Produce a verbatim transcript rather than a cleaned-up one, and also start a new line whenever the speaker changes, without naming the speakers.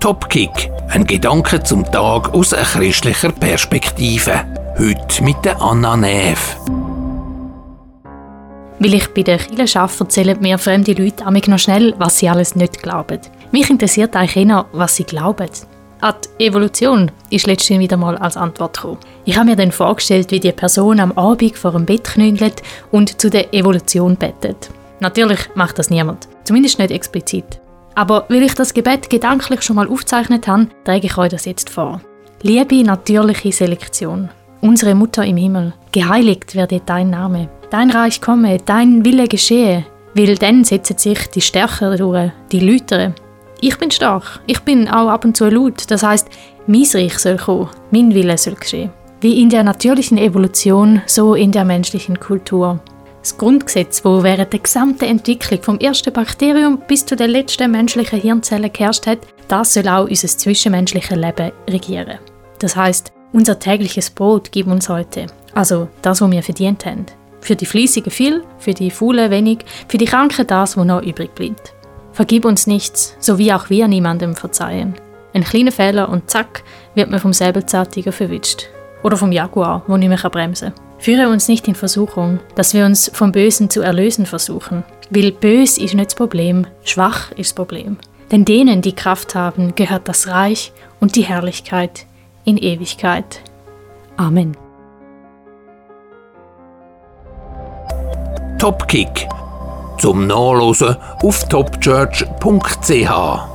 Topkick, ein Gedanke zum Tag aus einer christlicher Perspektive. Heute mit der Anna Neff.
Weil ich bei der Kirche arbeite, erzählen mir fremde Leute amig noch schnell, was sie alles nicht glauben. Mich interessiert eigentlich eher, was sie glauben. An die Evolution ist letztens wieder mal als Antwort gekommen. Ich habe mir dann vorgestellt, wie die Person am Abend vor dem Bett knündelt und zu der Evolution betet. Natürlich macht das niemand, zumindest nicht explizit. Aber weil ich das Gebet gedanklich schon mal aufgezeichnet habe, trage ich euch das jetzt vor. Liebe natürliche Selektion, unsere Mutter im Himmel, geheiligt werde dein Name. Dein Reich komme, dein Wille geschehe, weil dann setzen sich die Stärker durch, die Läutere. Ich bin stark, ich bin auch ab und zu laut, das heisst, mein Reich soll kommen, mein Wille soll geschehen. Wie in der natürlichen Evolution, so in der menschlichen Kultur. Das Grundgesetz, das während der gesamten Entwicklung vom ersten Bakterium bis zu der letzten menschlichen Hirnzelle geherrscht hat, das soll auch unser zwischenmenschliches Leben regieren. Das heisst, unser tägliches Brot gibt uns heute, also das, was wir verdient haben. Für die Fleissigen viel, für die Faulen wenig, für die Kranken das, was noch übrig bleibt. Vergib uns nichts, so wie auch wir niemandem verzeihen. Ein kleiner Fehler und zack, wird man vom Säbelzahntiger verwitscht. Oder vom Jaguar, wo nicht mehr bremsen kann. Führe uns nicht in Versuchung, dass wir uns vom Bösen zu erlösen versuchen. Weil bös ist nicht das Problem, schwach ist das Problem. Denn denen, die Kraft haben, gehört das Reich und die Herrlichkeit in Ewigkeit. Amen.
Topkick. Zum Nachlesen auf topchurch punkt c h.